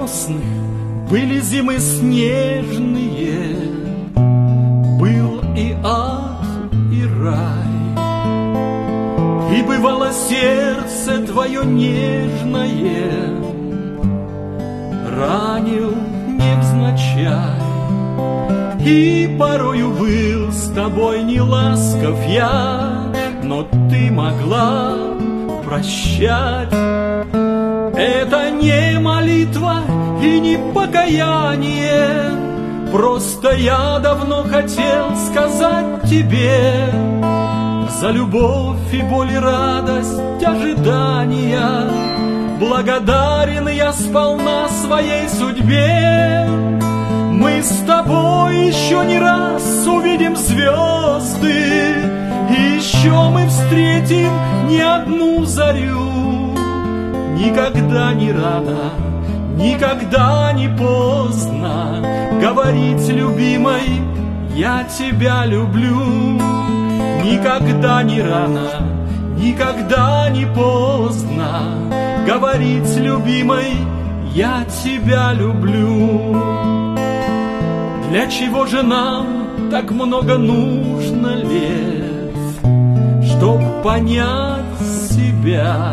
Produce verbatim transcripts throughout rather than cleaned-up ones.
весны, были зимы снежные, был и ад, и рай. И бывало сердце твое нежное ранил невзначай. И порою был с тобой не ласков я, но ты могла прощать. Это не молитва и не покаяние, просто я давно хотел сказать тебе за любовь и боль и радость ожидания. Благодарен я сполна своей судьбе. Мы с тобой еще не раз увидим звезды, и еще мы встретим не одну зарю. Никогда не рано, никогда не поздно говорить, любимой, я тебя люблю. Никогда не рано, никогда не поздно говорить, любимой, я тебя люблю. Для чего же нам так много нужно лет, чтоб понять себя?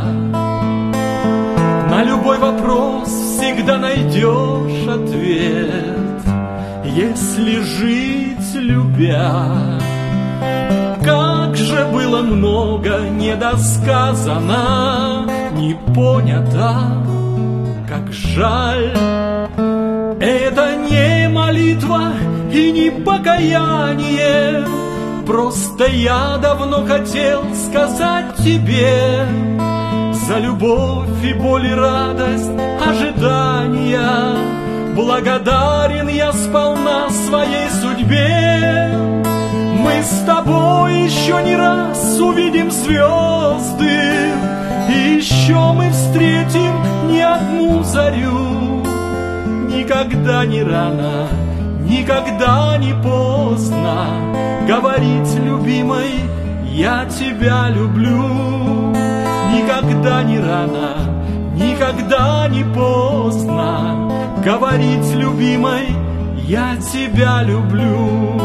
На любой вопрос всегда найдешь ответ, если жить любя. Как же было много недосказано, не понято, как жаль. Это не молитва и не покаяние, просто я давно хотел сказать тебе за любовь и боль и радость ожидания. Благодарен я сполна своей судьбе. Мы с тобой еще не раз увидим звезды, и еще мы встретим не одну зарю. Никогда не рано, никогда не поздно говорить, любимой, я тебя люблю. Никогда не рано, никогда не поздно говорить, любимой, я тебя люблю.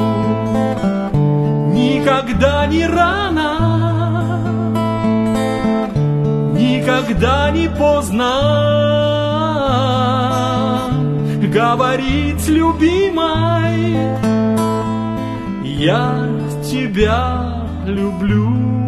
Никогда не рано, никогда не поздно говорить, любимой, я тебя люблю.